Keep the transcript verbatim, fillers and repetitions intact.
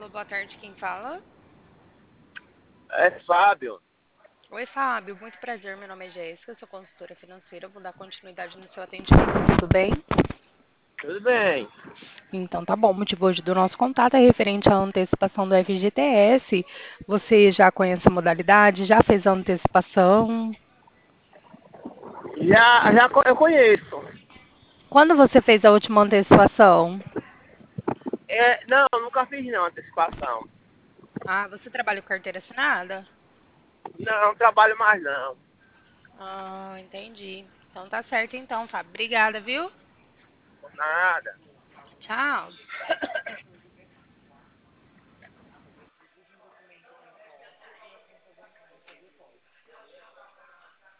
Alô, boa tarde, quem fala? É Fábio. Oi, Fábio, muito prazer. Meu nome é Jéssica, sou consultora financeira. Vou dar continuidade no seu atendimento, tudo bem? Tudo bem? Então, tá bom. O motivo hoje do nosso contato é referente à antecipação do F G T S. Você já conhece a modalidade? Já fez a antecipação? Já, já co- eu conheço. Quando você fez a última antecipação? É, não, nunca fiz não antecipação. Ah, você trabalha com carteira assinada? Não, não trabalho mais não. Ah, entendi. Então tá certo então, Fábio. Obrigada, viu? Nada. Tchau.